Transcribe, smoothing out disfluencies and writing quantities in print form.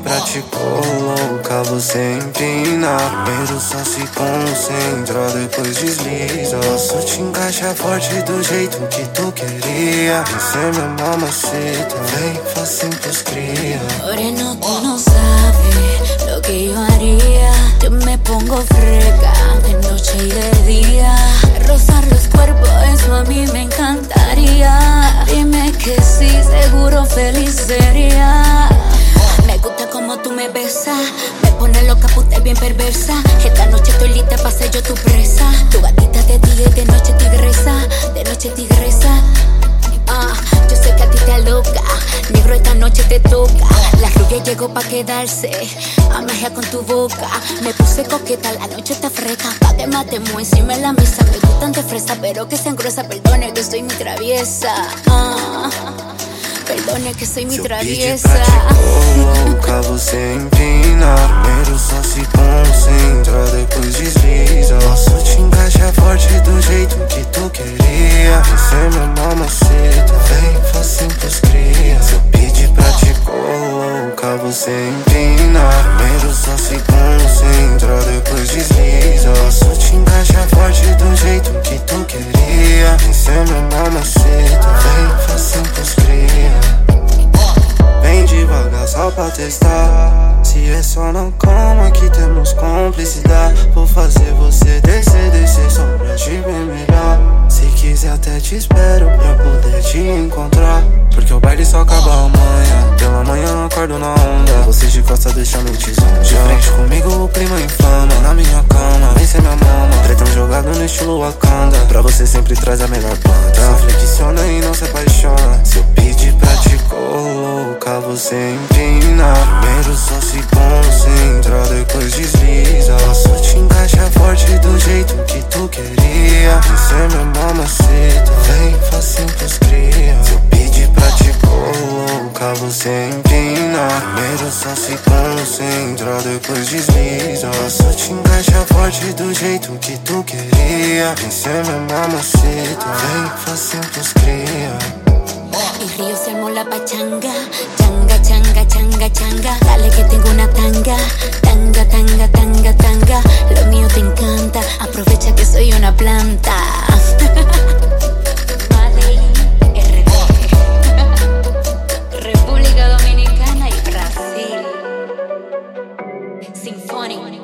pra te colocar, você empina. Primeiro só se concentra, depois desliza. Posso te encaixar forte do jeito que tu queria. Você me mamacita, vem, facinho pros cria. Moreno, tú no sabes lo que yo haría. Yo me pongo freca de noche y de día. Rozar los cuerpos, eso a mí me encantaría. Dime que sí, seguro feliz sería. Me gusta como tú me besas, me pone loca, puta y bien perversa. Esta noche estoy lista pa' ser yo tu presa. Tu gatita de día y de noche tigresa, de noche tigresa. Yo sé que a ti te aloca, negro esta noche te toca. La rubia llegó pa' quedarse, a magia con tu boca. Me puse coqueta, la noche está fresca, pa' que matemos encima de la mesa. Me gustan de fresa, pero que sean gruesas. Perdone que soy mi traviesa. Perdone que soy mi traviesa. Se eu pedir pra te colocar, você empina. Primeiro só se concentra, depois desliza. Posso te encaixar forte do jeito que tu queria. Você me mamacita, vem, facinho pros cria. Se eu pedir pra te colocar, você empina. Primeiro só se concentra, depois desliza. Posso te encaixar forte do jeito que tu queria. Você me mamacita, vem, facinho pros cria. Vem devagar só pra testar. Se é só não calma que temos cumplicidade. Vou fazer você descer, descer só pra te ver melhor. Se quiser até te espero pra poder te encontrar. Porque o baile só acaba amanhã. Pela manhã eu acordo na onda. Você de costa deixa a mente zonja. De frente comigo o clima inflama. Na minha cama, vem ser minha mama. Pretão jogado no estilo Wakanda. Pra você sempre traz a melhor banda. Flexiona e não se apaixona. Se eu pedir pra te colocar, você empina. Primeiro só se concentra, depois desliza. Posso te encaixar forte do jeito que tu queria. Você me mamacita, vem, facinho pros cria. Se eu pedir pra te colocar, você empina. Primeiro só se concentra, depois desliza. Posso te encaixar forte do jeito que tu queria. Você me mamacita, vem, facinho pros cria. En Río se armó la pachanga, changa, changa, changa, changa. Dale que tengo una tanga, tanga, tanga, tanga, tanga. Lo mío te encanta, aprovecha que soy una planta. Madrid, RD, República Dominicana y Brasil. Sinfónico.